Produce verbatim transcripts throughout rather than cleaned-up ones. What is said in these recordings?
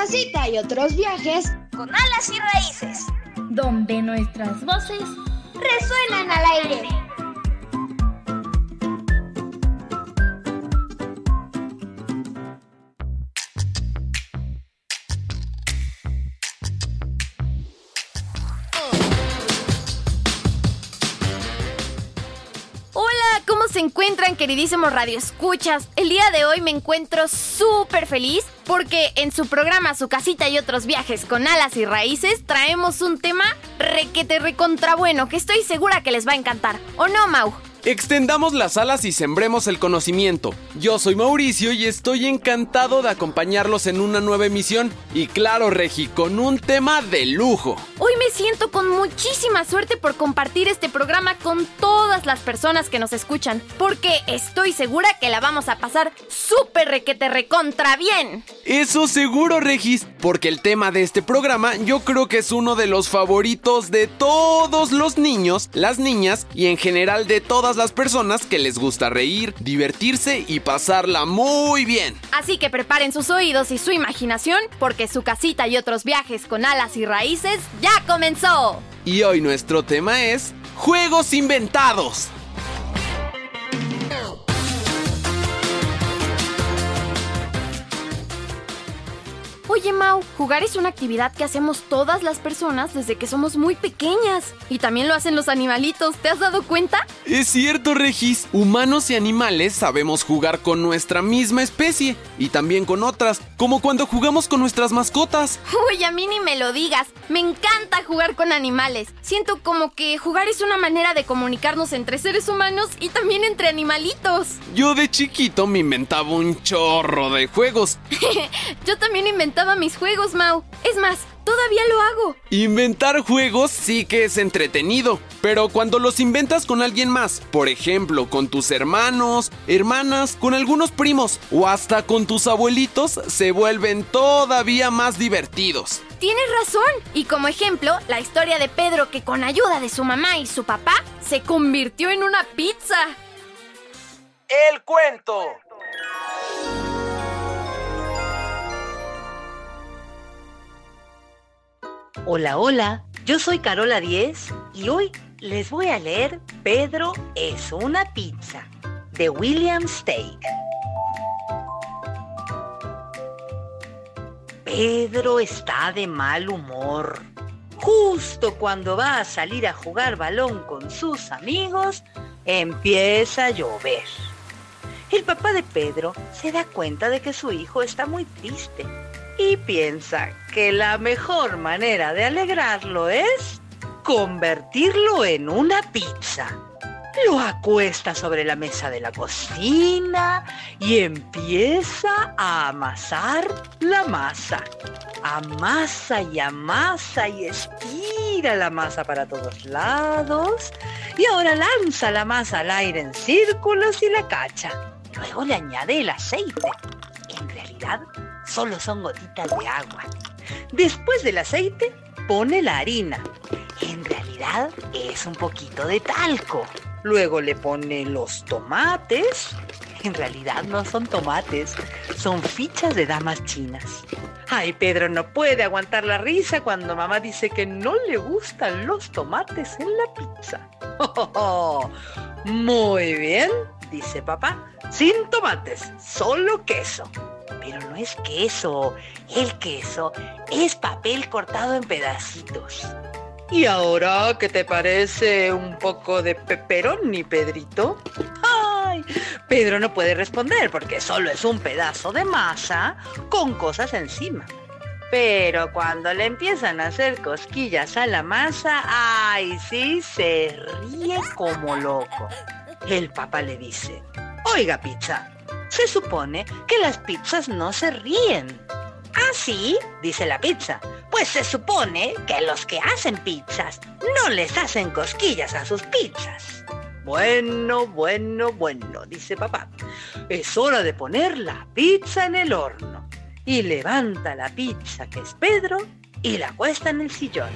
casita y otros viajes con alas y raíces, donde nuestras voces resuenan al aire. ¿Cómo se encuentran, queridísimos radioescuchas? El día de hoy me encuentro súper feliz porque en su programa Su Casita y Otros Viajes con Alas y Raíces traemos un tema requete recontra bueno que estoy segura que les va a encantar. ¿O no, Mau? Extendamos las alas y sembremos el conocimiento. Yo soy Mauricio y estoy encantado de acompañarlos en una nueva emisión. Y claro, Regi, con un tema de lujo. Hoy me siento con muchísima suerte por compartir este programa con todas las personas que nos escuchan, porque estoy segura que la vamos a pasar súper requete recontra bien. Eso seguro, Regis, porque el tema de este programa yo creo que es uno de los favoritos de todos los niños, las niñas y en general de todas las personas que les gusta reír, divertirse y pasarla muy bien. Así que preparen sus oídos y su imaginación, porque Su Casita y Otros Viajes con Alas y Raíces ya comenzó. Y hoy nuestro tema es juegos inventados. Oye, Mau, jugar es una actividad que hacemos todas las personas desde que somos muy pequeñas. Y también lo hacen los animalitos, ¿te has dado cuenta? Es cierto, Regis. Humanos y animales sabemos jugar con nuestra misma especie y también con otras, como cuando jugamos con nuestras mascotas. Uy, a mí ni me lo digas. Me encanta jugar con animales. Siento como que jugar es una manera de comunicarnos entre seres humanos y también entre animalitos. Yo de chiquito me inventaba un chorro de juegos. Yo también inventaba mis juegos, Mau. Es más, todavía lo hago. Inventar juegos sí que es entretenido, pero cuando los inventas con alguien más, por ejemplo, con tus hermanos, hermanas, con algunos primos o hasta con tus abuelitos, se vuelven todavía más divertidos. Tienes razón. Y como ejemplo, la historia de Pedro que con ayuda de su mamá y su papá se convirtió en una pizza. El cuento. Hola, hola, yo soy Carola Diez y hoy les voy a leer Pedro es una pizza, de William Steig. Pedro está de mal humor. Justo cuando va a salir a jugar balón con sus amigos, empieza a llover. El papá de Pedro se da cuenta de que su hijo está muy triste y piensa que la mejor manera de alegrarlo es convertirlo en una pizza. Lo acuesta sobre la mesa de la cocina y empieza a amasar la masa. Amasa y amasa y estira la masa para todos lados y ahora lanza la masa al aire en círculos y la cacha. Luego le añade el aceite. En realidad, solo son gotitas de agua. Después del aceite, pone la harina. En realidad, es un poquito de talco. Luego le pone los tomates. En realidad no son tomates, son fichas de damas chinas. Ay, Pedro no puede aguantar la risa cuando mamá dice que no le gustan los tomates en la pizza. Oh, oh, oh. Muy bien, dice papá. Sin tomates, solo queso. Pero no es queso, el queso es papel cortado en pedacitos. ¿Y ahora qué te parece un poco de pepperoni, Pedrito? ¡Ay! Pedro no puede responder porque solo es un pedazo de masa con cosas encima. Pero cuando le empiezan a hacer cosquillas a la masa, ¡ay, sí! Se ríe como loco. El papá le dice: oiga, pizza, se supone que las pizzas no se ríen. ¿Ah, sí?, dice la pizza. Pues se supone que los que hacen pizzas no les hacen cosquillas a sus pizzas. Bueno, bueno, bueno, dice papá. Es hora de poner la pizza en el horno. Y levanta la pizza, que es Pedro, y la cuesta en el sillón.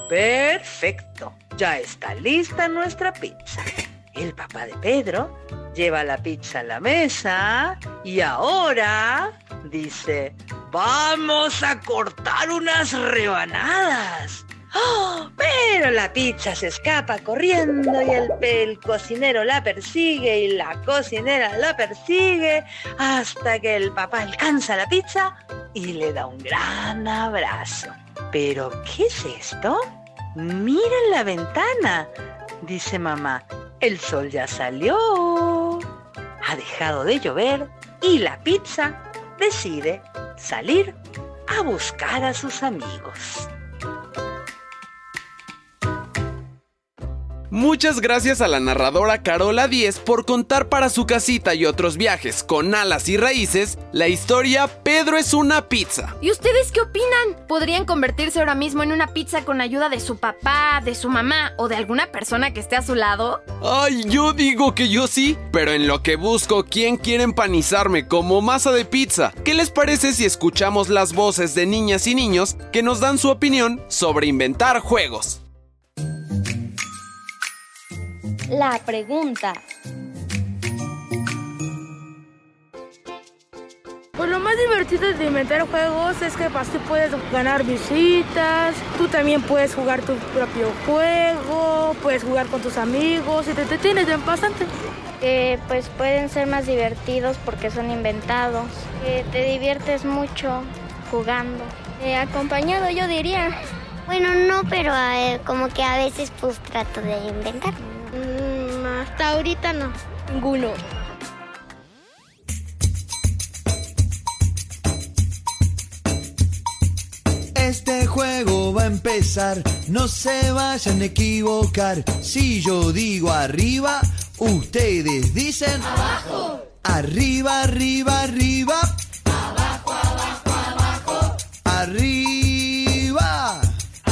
Perfecto, ya está lista nuestra pizza. El papá de Pedro lleva la pizza a la mesa y ahora dice: Vamos a cortar unas rebanadas. ¡Oh! Pero la pizza se escapa corriendo y el, el cocinero la persigue y la cocinera la persigue hasta que el papá alcanza la pizza y le da un gran abrazo. ¿Pero qué es esto? Miren la ventana, dice mamá. El sol ya salió. Ha dejado de llover y la pizza decide salir a buscar a sus amigos. Muchas gracias a la narradora Carola Díez por contar para Su Casita y Otros Viajes con Alas y Raíces la historia Pedro es una pizza. ¿Y ustedes qué opinan? ¿Podrían convertirse ahora mismo en una pizza con ayuda de su papá, de su mamá o de alguna persona que esté a su lado? Ay, yo digo que yo sí, pero en lo que busco quién quiere empanizarme como masa de pizza. ¿Qué les parece si escuchamos las voces de niñas y niños que nos dan su opinión sobre inventar juegos? La pregunta. Pues lo más divertido de inventar juegos es que así puedes ganar visitas, tú también puedes jugar tu propio juego, puedes jugar con tus amigos y te entretienes bastante. Eh, pues pueden ser más divertidos porque son inventados. Eh, te diviertes mucho jugando. Eh, acompañado yo diría. Bueno, no, pero eh, como que a veces pues trato de inventar. Mm, hasta ahorita no. Ninguno. Este juego va a empezar, no se vayan a equivocar. Si yo digo arriba, ustedes dicen abajo. Arriba, arriba, arriba. Abajo, abajo, abajo. Arriba.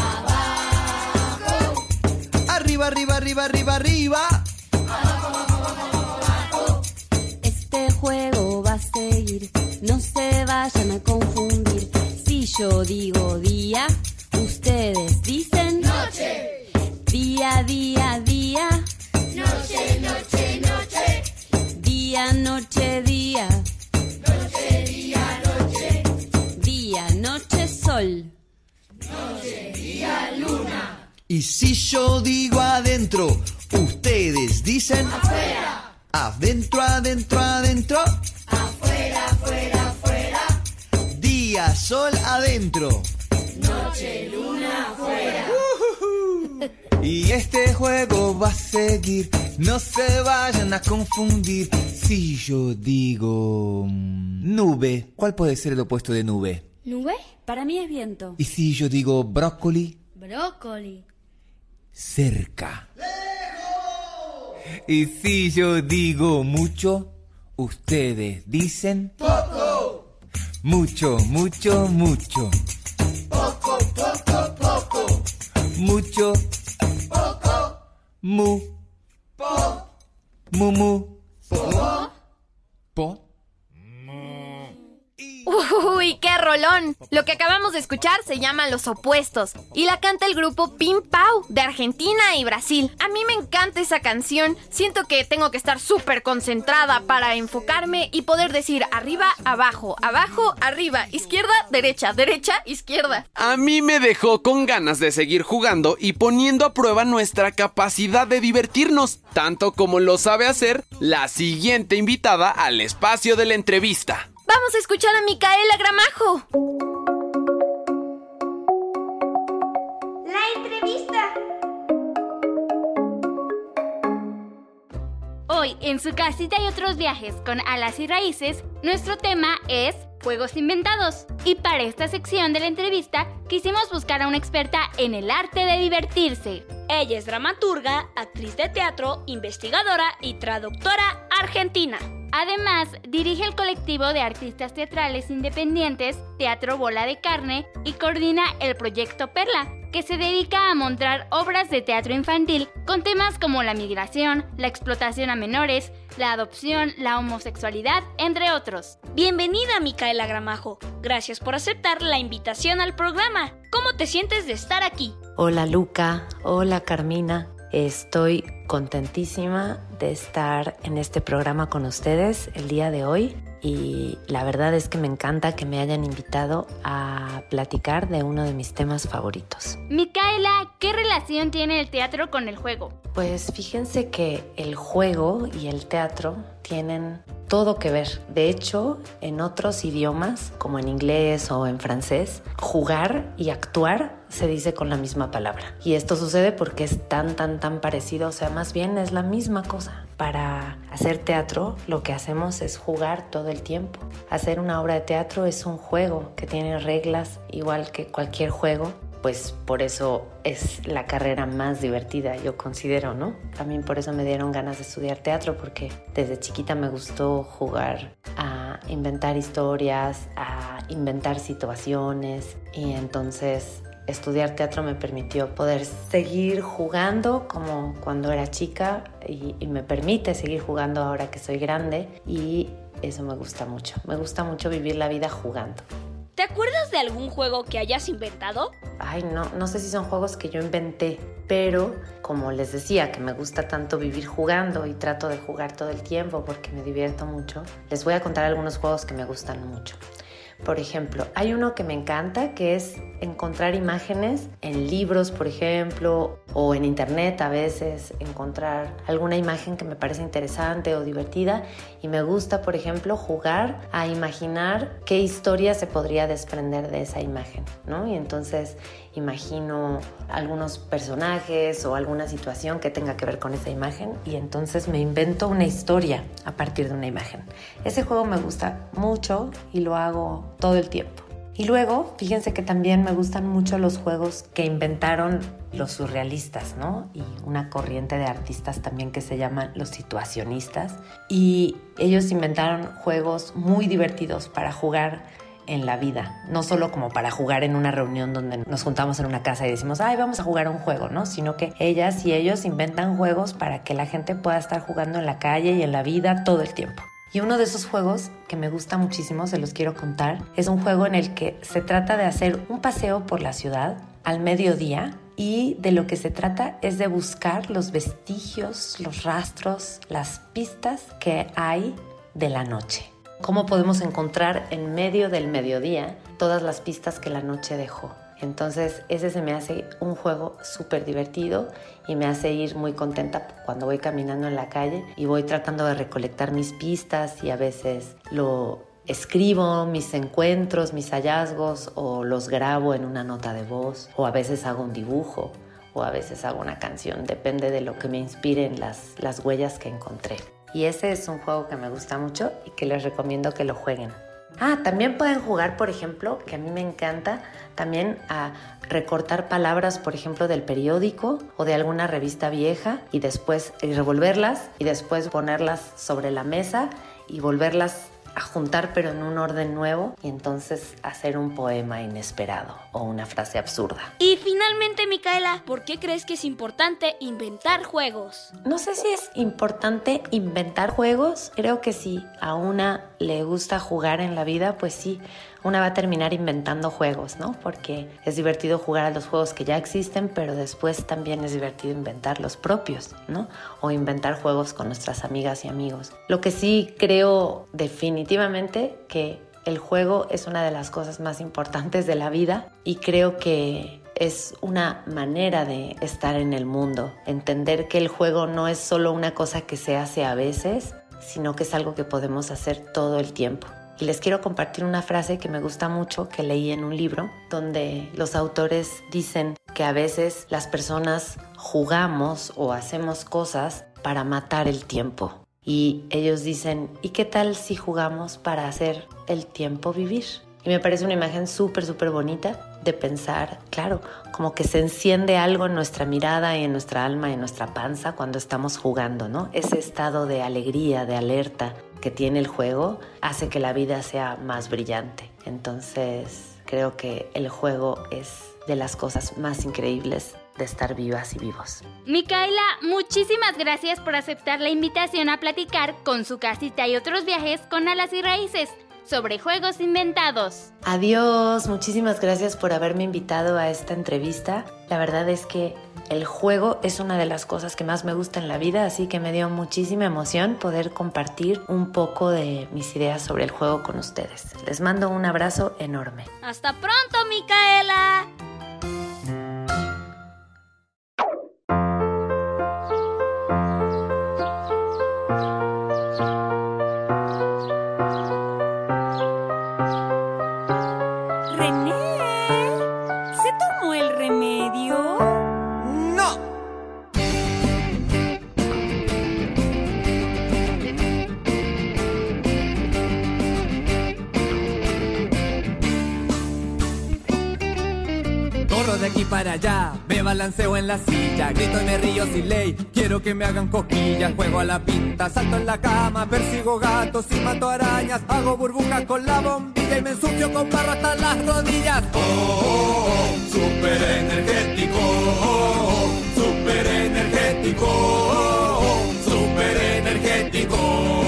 Abajo. Arriba, arriba, arriba, arriba, arriba. Abajo, abajo, abajo, abajo. Este juego va a seguir, no se vayan a confundir. Si yo digo día, ustedes dicen noche. Día, día, día. Noche, noche, noche. Día, noche, día. Noche, día, noche. Día, noche, sol. Noche, día, luna. Y si yo digo adentro, ustedes dicen afuera. Adentro, adentro, adentro. Afuera, afuera, afuera. Día, sol, adentro. Noche, luna, afuera. Uh-huh. Y este juego va a seguir, no se vayan a confundir. Si yo digo nube, ¿cuál puede ser el opuesto de nube? ¿Nube? Para mí es viento. Y si yo digo brócoli, Brócoli. cerca. Y si yo digo mucho, ustedes dicen poco. Mucho, mucho, mucho. Poco, poco, poco. Mucho. Poco. Mu. Po. Mu, mu. Po. Po. ¡Uy, qué rolón! Lo que acabamos de escuchar se llama Los Opuestos y la canta el grupo Pim Pau de Argentina y Brasil. A mí me encanta esa canción. Siento que tengo que estar súper concentrada para enfocarme y poder decir arriba, abajo, abajo, arriba, izquierda, derecha, derecha, izquierda. A mí me dejó con ganas de seguir jugando y poniendo a prueba nuestra capacidad de divertirnos, tanto como lo sabe hacer la siguiente invitada al espacio de la entrevista. Vamos a escuchar a Micaela Gramajo. La entrevista. Hoy, en Su Casita y Otros Viajes con Alas y Raíces, nuestro tema es juegos inventados. Y para esta sección de la entrevista, quisimos buscar a una experta en el arte de divertirse. Ella es dramaturga, actriz de teatro, investigadora y traductora argentina. Además, dirige el colectivo de artistas teatrales independientes Teatro Bola de Carne y coordina el proyecto Perla, que se dedica a montar obras de teatro infantil con temas como la migración, la explotación a menores, la adopción, la homosexualidad, entre otros. Bienvenida, Micaela Gramajo. Gracias por aceptar la invitación al programa. ¿Cómo te sientes de estar aquí? Hola Luca, hola Carmina. Estoy contentísima de estar en este programa con ustedes el día de hoy. y la verdad es que me encanta que me hayan invitado a platicar de uno de mis temas favoritos. Micaela, ¿qué relación tiene el teatro con el juego? Pues fíjense que el juego y el teatro tienen todo que ver. De hecho, en otros idiomas, como en inglés o en francés, jugar y actuar se dice con la misma palabra. Y esto sucede porque es tan, tan, tan parecido, o sea, más bien es la misma cosa. Para hacer teatro, lo que hacemos es jugar todo el tiempo. Hacer una obra de teatro es un juego que tiene reglas igual que cualquier juego. Pues por eso es la carrera más divertida, yo considero, ¿no? También por eso me dieron ganas de estudiar teatro, porque desde chiquita me gustó jugar a inventar historias, a inventar situaciones, y entonces estudiar teatro me permitió poder seguir jugando como cuando era chica y, y me permite seguir jugando ahora que soy grande, y eso me gusta mucho. Me gusta mucho vivir la vida jugando. ¿Te acuerdas de algún juego que hayas inventado? Ay, no, no sé si son juegos que yo inventé, pero como les decía que me gusta tanto vivir jugando y trato de jugar todo el tiempo porque me divierto mucho, les voy a contar algunos juegos que me gustan mucho. Por ejemplo, hay uno que me encanta, que es encontrar imágenes en libros, por ejemplo, o en internet a veces, encontrar alguna imagen que me parece interesante o divertida, y me gusta, por ejemplo, jugar a imaginar qué historia se podría desprender de esa imagen, ¿no? Y entonces imagino algunos personajes o alguna situación que tenga que ver con esa imagen, y entonces me invento una historia a partir de una imagen. Ese juego me gusta mucho y lo hago todo el tiempo. Y luego, fíjense que también me gustan mucho los juegos que inventaron los surrealistas, ¿no? Y una corriente de artistas también que se llaman los situacionistas. Y ellos inventaron juegos muy divertidos para jugar en la vida, no solo como para jugar en una reunión donde nos juntamos en una casa y decimos, ay, vamos a jugar un juego, ¿no? Sino que ellas y ellos inventan juegos para que la gente pueda estar jugando en la calle y en la vida todo el tiempo. Y uno de esos juegos que me gusta muchísimo, se los quiero contar, es un juego en el que se trata de hacer un paseo por la ciudad al mediodía, y de lo que se trata es de buscar los vestigios, los rastros, las pistas que hay de la noche. ¿Cómo podemos encontrar en medio del mediodía todas las pistas que la noche dejó? Entonces ese se me hace un juego súper divertido y me hace ir muy contenta cuando voy caminando en la calle y voy tratando de recolectar mis pistas, y a veces lo escribo, mis encuentros, mis hallazgos, o los grabo en una nota de voz, o a veces hago un dibujo, o a veces hago una canción, depende de lo que me inspiren las, las huellas que encontré. Y ese es un juego que me gusta mucho y que les recomiendo que lo jueguen. Ah, también pueden jugar, por ejemplo, que a mí me encanta, también a recortar palabras, por ejemplo, del periódico o de alguna revista vieja, y después revolverlas y después ponerlas sobre la mesa y volverlas a juntar, pero en un orden nuevo, y entonces hacer un poema inesperado o una frase absurda. Y finalmente, Micaela, ¿por qué crees que es importante inventar juegos? No sé si es importante inventar juegos. Creo que si a una le gusta jugar en la vida, pues sí, una va a terminar inventando juegos, ¿no? Porque es divertido jugar a los juegos que ya existen, pero después también es divertido inventar los propios, ¿no? O inventar juegos con nuestras amigas y amigos. Lo que sí creo definitivamente que el juego es una de las cosas más importantes de la vida, y creo que es una manera de estar en el mundo. Entender que el juego no es solo una cosa que se hace a veces, sino que es algo que podemos hacer todo el tiempo. Y les quiero compartir una frase que me gusta mucho, que leí en un libro, donde los autores dicen que a veces las personas jugamos o hacemos cosas para matar el tiempo. Y ellos dicen, ¿y qué tal si jugamos para hacer el tiempo vivir? Y me parece una imagen súper, súper bonita de pensar, claro, como que se enciende algo en nuestra mirada y en nuestra alma y en nuestra panza cuando estamos jugando, ¿no? Ese estado de alegría, de alerta que tiene el juego hace que la vida sea más brillante. Entonces, creo que el juego es de las cosas más increíbles de estar vivas y vivos. Micaela, muchísimas gracias por aceptar la invitación a platicar con Su Casita y Otros Viajes con Alas y Raíces sobre juegos inventados. Adiós, muchísimas gracias por haberme invitado a esta entrevista. La verdad es que El juego es una de las cosas que más me gusta en la vida, así que me dio muchísima emoción poder compartir un poco de mis ideas sobre el juego con ustedes. Les mando un abrazo enorme. ¡Hasta pronto, Micaela! De aquí para allá, me balanceo en la silla, grito y me río sin ley, quiero que me hagan cosquillas, juego a la pinta, salto en la cama, persigo gatos y mato arañas, hago burbujas con la bombilla y me ensucio con barro hasta las rodillas. Oh, oh, oh, súper energético, oh, oh, súper energético, oh, oh, súper energético.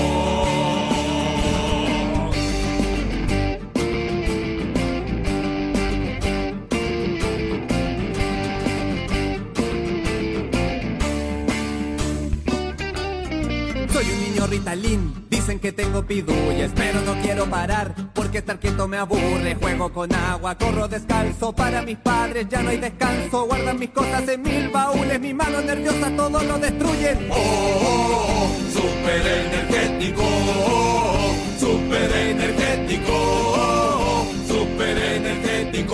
Soy un niño Ritalin, dicen que tengo pidulles, pero no quiero parar, porque estar quieto me aburre. Juego con agua, corro descalzo, para mis padres ya no hay descanso. Guardan mis cosas en mil baúles, mis manos nerviosas todo lo destruyen. Oh, oh, oh, súper energético, oh, oh, súper energético, oh, oh, súper energético.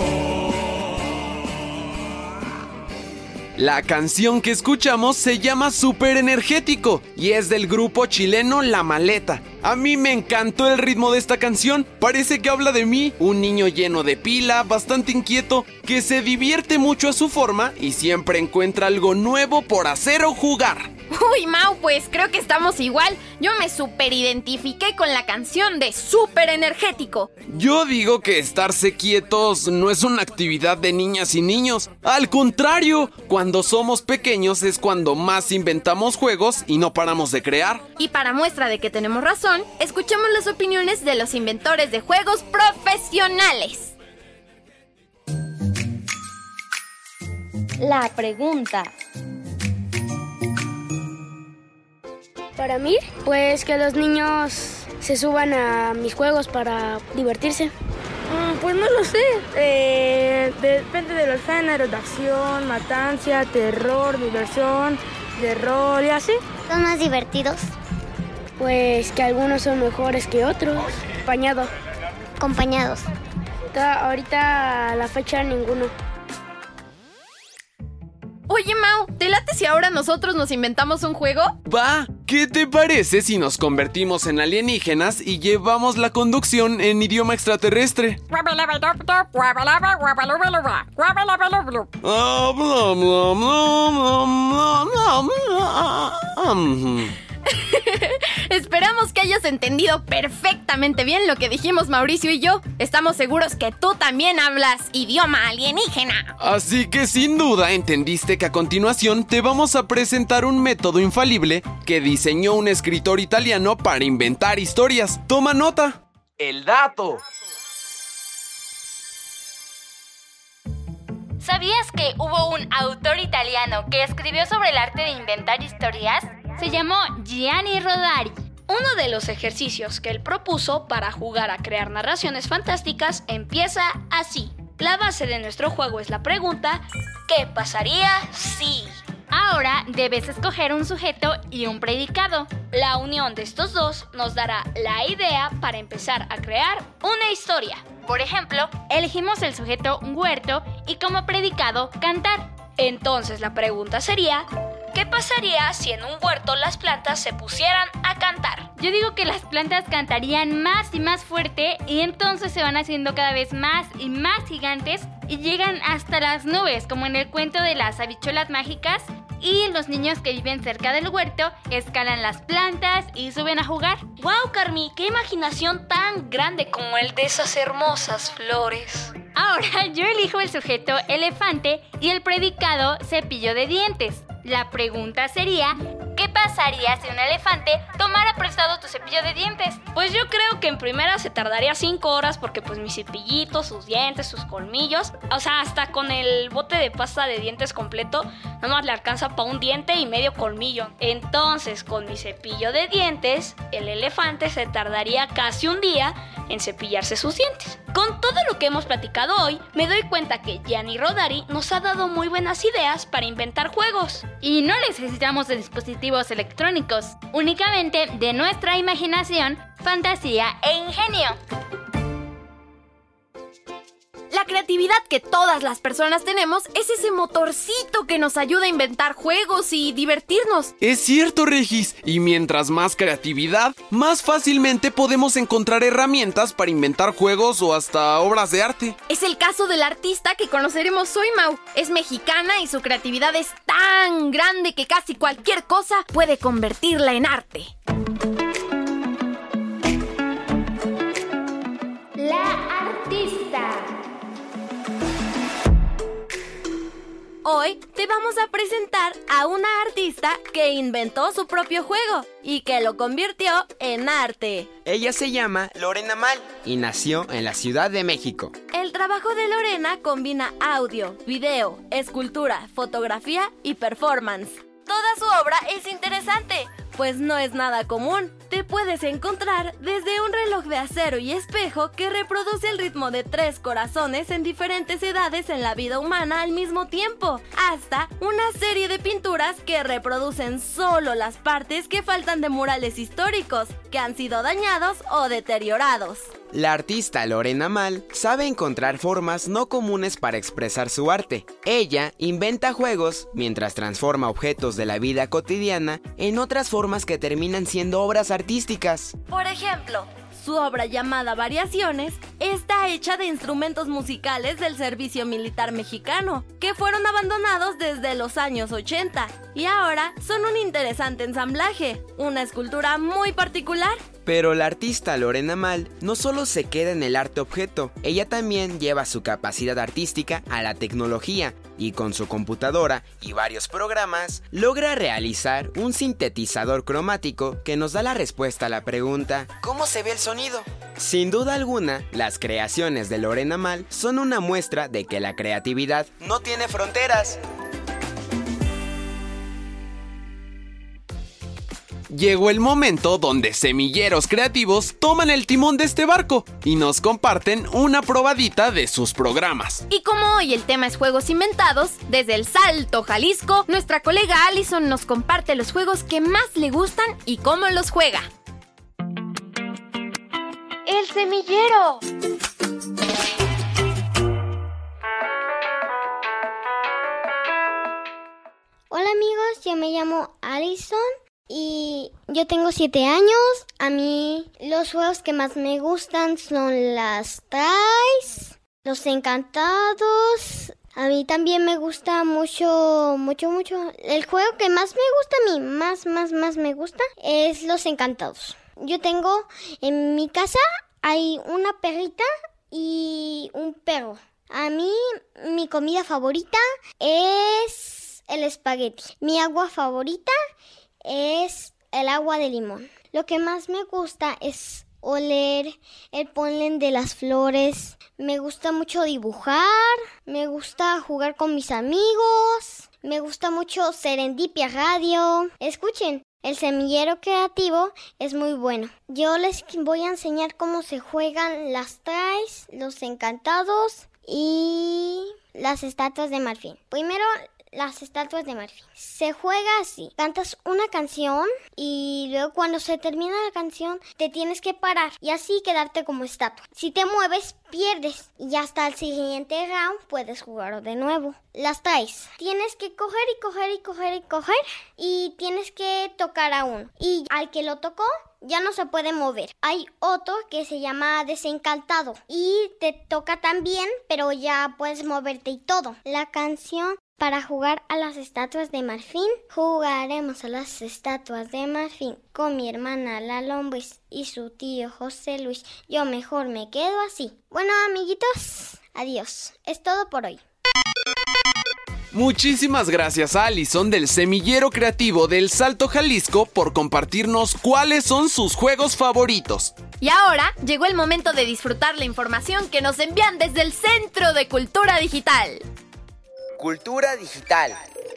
La canción que escuchamos se llama Súper Energético y es del grupo chileno La Maleta. A mí me encantó el ritmo de esta canción, parece que habla de mí, un niño lleno de pila, bastante inquieto, que se divierte mucho a su forma y siempre encuentra algo nuevo por hacer o jugar. Uy, Mau, pues creo que estamos igual. Yo me super identifiqué con la canción de Súper Energético. Yo digo que estarse quietos no es una actividad de niñas y niños. Al contrario, cuando somos pequeños es cuando más inventamos juegos y no paramos de crear. Y para muestra de que tenemos razón, escuchemos las opiniones de los inventores de juegos profesionales. La pregunta. Para mí, pues que los niños se suban a mis juegos para divertirse. Mm, pues no lo sé. Eh, depende de los géneros de acción, matanza, terror, diversión, de rol y así. ¿Son más divertidos? Pues que algunos son mejores que otros. Acompañado. Acompañados. Ta- ahorita a la fecha ninguno. Oye, Mau, ¿te late si ahora nosotros nos inventamos un juego? Va, ¿qué te parece si nos convertimos en alienígenas y llevamos la conducción en idioma extraterrestre? Ah, bla, bla, bla, bla, bla, bla. Esperamos que hayas entendido perfectamente bien lo que dijimos Mauricio y yo. Estamos seguros que tú también hablas idioma alienígena. Así que sin duda entendiste que a continuación te vamos a presentar un método infalible que diseñó un escritor italiano para inventar historias. Toma nota. El dato. ¿Sabías que hubo un autor italiano que escribió sobre el arte de inventar historias? Se llamó Gianni Rodari. Uno de los ejercicios que él propuso para jugar a crear narraciones fantásticas empieza así. La base de nuestro juego es la pregunta, ¿qué pasaría si? Ahora debes escoger un sujeto y un predicado. La unión de estos dos nos dará la idea para empezar a crear una historia. Por ejemplo, elegimos el sujeto huerto y como predicado cantar. Entonces la pregunta sería, ¿qué pasaría si en un huerto las plantas se pusieran a cantar? Yo digo que las plantas cantarían más y más fuerte y entonces se van haciendo cada vez más y más gigantes y llegan hasta las nubes, como en el cuento de las habichuelas mágicas. Y los niños que viven cerca del huerto escalan las plantas y suben a jugar. ¡Wow, Carmi! ¡Qué imaginación tan grande como el de esas hermosas flores! Ahora yo elijo el sujeto elefante y el predicado cepillo de dientes. La pregunta sería, ¿qué pasaría si un elefante tomara prestado tu cepillo de dientes? Pues yo creo que en primera se tardaría cinco horas porque pues mi cepillito, sus dientes, sus colmillos, o sea, hasta con el bote de pasta de dientes completo, nada más le alcanza para un diente y medio colmillo. Entonces, con mi cepillo de dientes, el elefante se tardaría casi un día en cepillarse sus dientes. Con todo lo que hemos platicado hoy, me doy cuenta que Gianni Rodari nos ha dado muy buenas ideas para inventar juegos. Y no necesitamos de dispositivos electrónicos, únicamente de nuestra imaginación, fantasía e ingenio. La creatividad que todas las personas tenemos es ese motorcito que nos ayuda a inventar juegos y divertirnos. Es cierto, Regis, y mientras más creatividad, más fácilmente podemos encontrar herramientas para inventar juegos o hasta obras de arte. Es el caso del artista que conoceremos hoy, Mau. Es mexicana y su creatividad es tan grande que casi cualquier cosa puede convertirla en arte. La artista. Hoy te vamos a presentar a una artista que inventó su propio juego y que lo convirtió en arte. Ella se llama Lorena Mal y nació en la Ciudad de México. El trabajo de Lorena combina audio, video, escultura, fotografía y performance. Toda su obra es interesante, pues no es nada común. Te puedes encontrar desde un reloj de acero y espejo que reproduce el ritmo de tres corazones en diferentes edades en la vida humana al mismo tiempo, hasta una serie de pinturas que reproducen solo las partes que faltan de murales históricos, que han sido dañados o deteriorados. La artista Lorena Mal sabe encontrar formas no comunes para expresar su arte. Ella inventa juegos mientras transforma objetos de la vida cotidiana en otras formas que terminan siendo obras artísticas. Por ejemplo, su obra llamada Variaciones está hecha de instrumentos musicales del servicio militar mexicano, que fueron abandonados desde los años ochenta y ahora son un interesante ensamblaje, una escultura muy particular. Pero la artista Lorena Mal no solo se queda en el arte objeto, ella también lleva su capacidad artística a la tecnología y con su computadora y varios programas logra realizar un sintetizador cromático que nos da la respuesta a la pregunta ¿cómo se ve el sonido? Sin duda alguna, las creaciones de Lorena Mal son una muestra de que la creatividad no tiene fronteras. Llegó el momento donde semilleros creativos toman el timón de este barco y nos comparten una probadita de sus programas. Y como hoy el tema es juegos inventados, desde el Salto, Jalisco, nuestra colega Allison nos comparte los juegos que más le gustan y cómo los juega. El semillero. Hola amigos, yo me llamo Allison. Y yo tengo siete años. A mí los juegos que más me gustan son las Tais, los Encantados. A mí también me gusta mucho, mucho, mucho. El juego que más me gusta a mí, más, más, más me gusta, es los Encantados. Yo tengo en mi casa, hay una perrita y un perro. A mí mi comida favorita es el espagueti. Mi agua favorita es el agua de limón. Lo que más me gusta es oler el polen de las flores. Me gusta mucho dibujar. Me gusta jugar con mis amigos. Me gusta mucho Serendipia Radio. Escuchen, el semillero creativo es muy bueno. Yo les voy a enseñar cómo se juegan las Tais, los Encantados y las estatuas de marfil. Primero, las estatuas de marfil. Se juega así. Cantas una canción y luego cuando se termina la canción te tienes que parar y así quedarte como estatua. Si te mueves, pierdes y hasta el siguiente round puedes jugar de nuevo. Las traes. Tienes que coger y coger y coger y coger y tienes que tocar a uno. Y al que lo tocó ya no se puede mover. Hay otro que se llama desencantado y te toca también, pero ya puedes moverte y todo. La canción para jugar a las estatuas de marfil, jugaremos a las estatuas de marfil con mi hermana la lombriz y su tío José Luis. Yo mejor me quedo así. Bueno, amiguitos, adiós. Es todo por hoy. Muchísimas gracias a Alison del Semillero Creativo del Salto, Jalisco, por compartirnos cuáles son sus juegos favoritos. Y ahora llegó el momento de disfrutar la información que nos envían desde el Centro de Cultura Digital. Cultura Digital.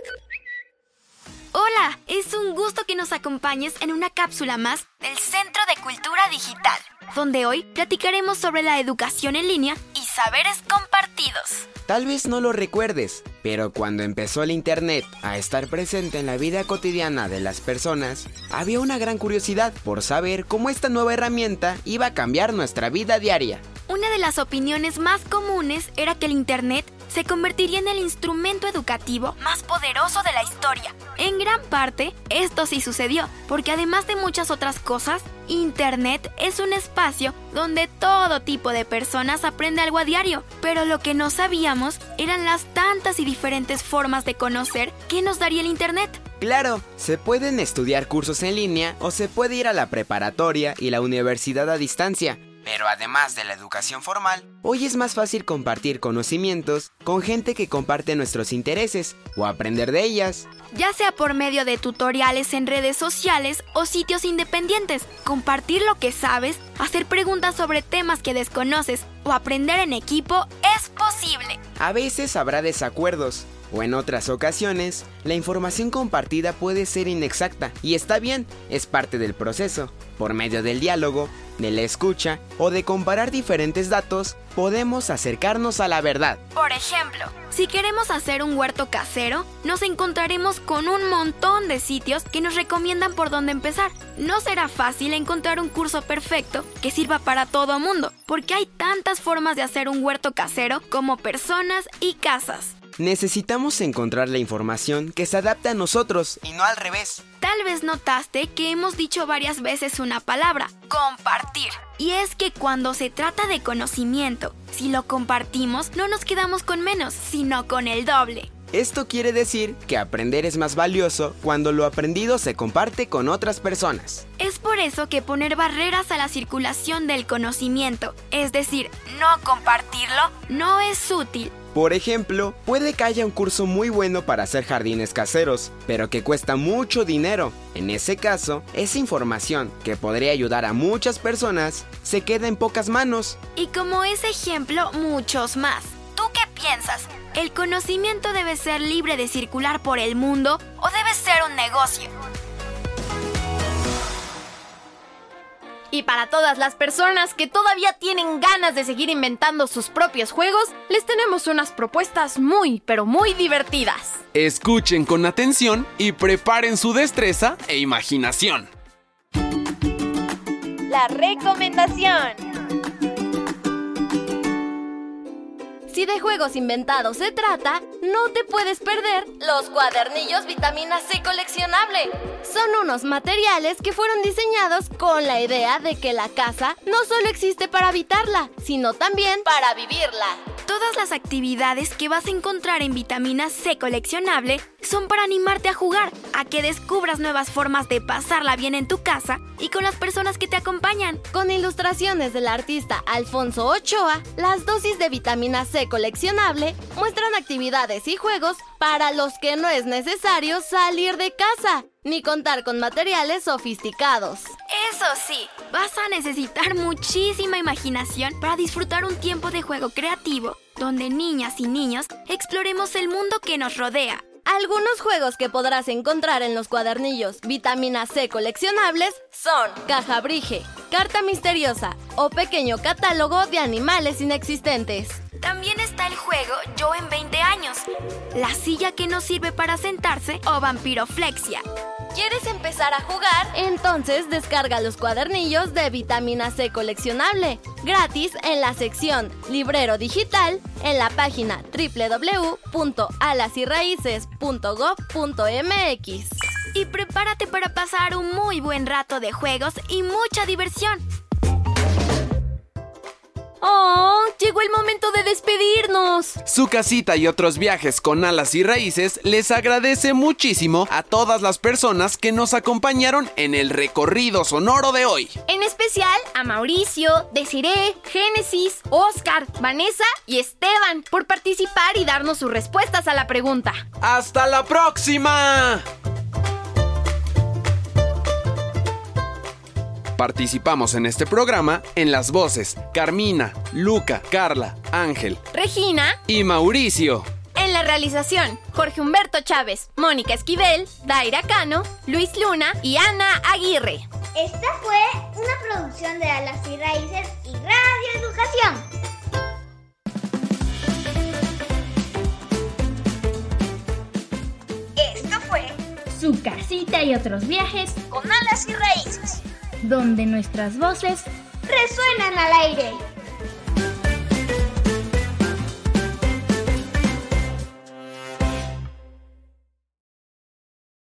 Hola, es un gusto que nos acompañes en una cápsula más del Centro de Cultura Digital, donde hoy platicaremos sobre la educación en línea y saberes compartidos. Tal vez no lo recuerdes, pero cuando empezó el internet a estar presente en la vida cotidiana de las personas, había una gran curiosidad por saber cómo esta nueva herramienta iba a cambiar nuestra vida diaria. Una de las opiniones más comunes era que el internet se convertiría en el instrumento educativo más poderoso de la historia. En gran parte, esto sí sucedió, porque además de muchas otras cosas, Internet es un espacio donde todo tipo de personas aprende algo a diario, pero lo que no sabíamos eran las tantas y diferentes formas de conocer que nos daría el Internet. Claro, se pueden estudiar cursos en línea o se puede ir a la preparatoria y la universidad a distancia. Pero además de la educación formal, hoy es más fácil compartir conocimientos con gente que comparte nuestros intereses o aprender de ellas. Ya sea por medio de tutoriales en redes sociales o sitios independientes, compartir lo que sabes, hacer preguntas sobre temas que desconoces o aprender en equipo es posible. A veces habrá desacuerdos, o en otras ocasiones, la información compartida puede ser inexacta y está bien, es parte del proceso. Por medio del diálogo, de la escucha o de comparar diferentes datos, podemos acercarnos a la verdad. Por ejemplo, si queremos hacer un huerto casero, nos encontraremos con un montón de sitios que nos recomiendan por dónde empezar. No será fácil encontrar un curso perfecto que sirva para todo mundo, porque hay tantas formas de hacer un huerto casero como personas y casas. Necesitamos encontrar la información que se adapte a nosotros y no al revés. Tal vez notaste que hemos dicho varias veces una palabra, compartir. Y es que cuando se trata de conocimiento, si lo compartimos, no nos quedamos con menos, sino con el doble. Esto quiere decir que aprender es más valioso cuando lo aprendido se comparte con otras personas. Es por eso que poner barreras a la circulación del conocimiento, es decir, no compartirlo, no es útil. Por ejemplo, puede que haya un curso muy bueno para hacer jardines caseros, pero que cuesta mucho dinero. En ese caso, esa información que podría ayudar a muchas personas se queda en pocas manos. Y como ese ejemplo, muchos más. ¿Tú qué piensas? ¿El conocimiento debe ser libre de circular por el mundo o debe ser un negocio? Y para todas las personas que todavía tienen ganas de seguir inventando sus propios juegos, les tenemos unas propuestas muy, pero muy divertidas. Escuchen con atención y preparen su destreza e imaginación. La recomendación. Si de juegos inventados se trata, no te puedes perder los cuadernillos Vitamina C coleccionable. Son unos materiales que fueron diseñados con la idea de que la casa no solo existe para habitarla, sino también para vivirla. Todas las actividades que vas a encontrar en Vitamina C coleccionable son para animarte a jugar, a que descubras nuevas formas de pasarla bien en tu casa y con las personas que te acompañan. Con ilustraciones del artista Alfonso Ochoa, las dosis de Vitamina C coleccionable muestran actividades y juegos para los que no es necesario salir de casa, ni contar con materiales sofisticados. Eso sí, vas a necesitar muchísima imaginación para disfrutar un tiempo de juego creativo, donde niñas y niños exploremos el mundo que nos rodea. Algunos juegos que podrás encontrar en los cuadernillos Vitamina C coleccionables son Cajabrige, Carta Misteriosa o Pequeño Catálogo de Animales Inexistentes. También está el juego Yo en veinte años, La silla que no sirve para sentarse o Vampiroflexia. ¿Quieres empezar a jugar? Entonces descarga los cuadernillos de Vitamina C coleccionable, gratis en la sección Librero Digital en la página doble u doble u doble u punto alas y raíces punto gob punto m x. Y prepárate para pasar un muy buen rato de juegos y mucha diversión. ¡Oh! llegó el momento de despedirnos. Su Casita y Otros Viajes con Alas y Raíces les agradece muchísimo a todas las personas que nos acompañaron en el recorrido sonoro de hoy. En especial a Mauricio, Desiree, Génesis, Oscar, Vanessa y Esteban por participar y darnos sus respuestas a la pregunta. ¡Hasta la próxima! Participamos en este programa en las voces Carmina, Luca, Carla, Ángel, Regina y Mauricio. En la realización, Jorge Humberto Chávez, Mónica Esquivel, Daira Cano, Luis Luna y Ana Aguirre. Esta fue una producción de Alas y Raíces y Radio Educación. Esto fue Su Casita y Otros Viajes con Alas y Raíces, donde nuestras voces resuenan al aire.